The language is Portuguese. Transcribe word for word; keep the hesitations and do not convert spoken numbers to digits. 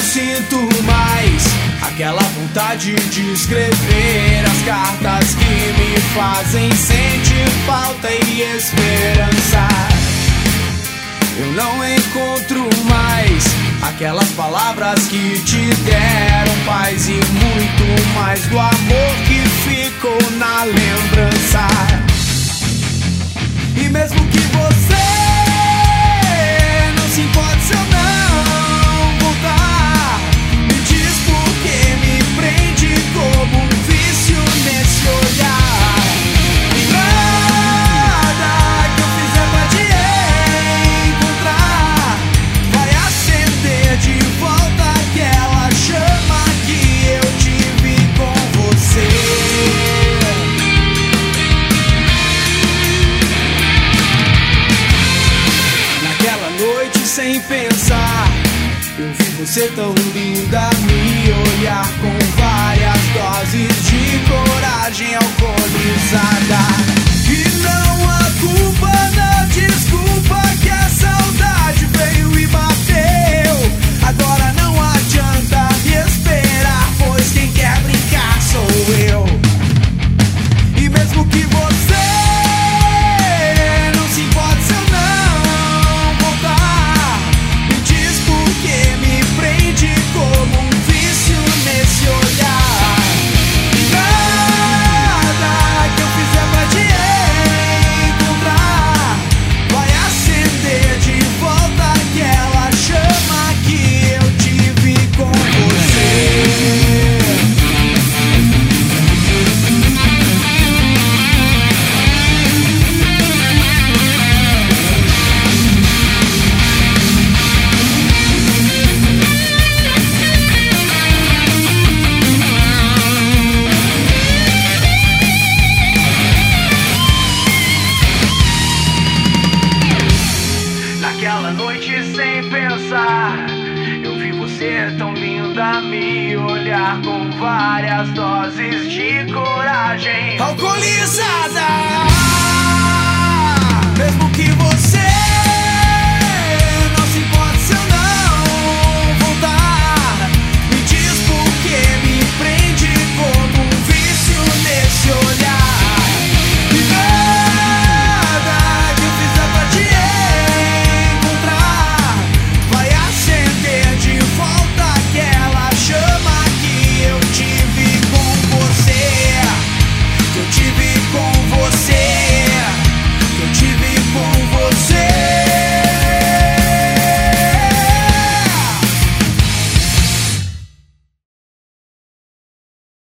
sinto mais aquela vontade de escrever as cartas que me fazem sentir falta e esperança. Eu não encontro mais aquelas palavras que te deram paz e muito mais do amor que ficou na lembrança. E mesmo que você não se importe se eu não voltar, me diz por que me prende como um vício nesse olhar. E nada que eu fizer pra te encontrar vai acender de volta aquela chama que eu tive com você. Sem pensar, eu vi você tão linda, me olhar com várias doses de coragem alcoolizada. E não há culpa, não desculpa que a saudade veio e bateu. Agora não adianta me esperar, pois quem quer brincar sou eu. E mesmo que você não se importe se eu não voltar, que me prende como um vício nesse olhar. E nada que eu fizer pra te encontrar vai acender de volta aquela chama que eu tive com você. Naquela noite sem pensar, eu vi você tão linda, me olhar com várias doses de coragem alcoolizada.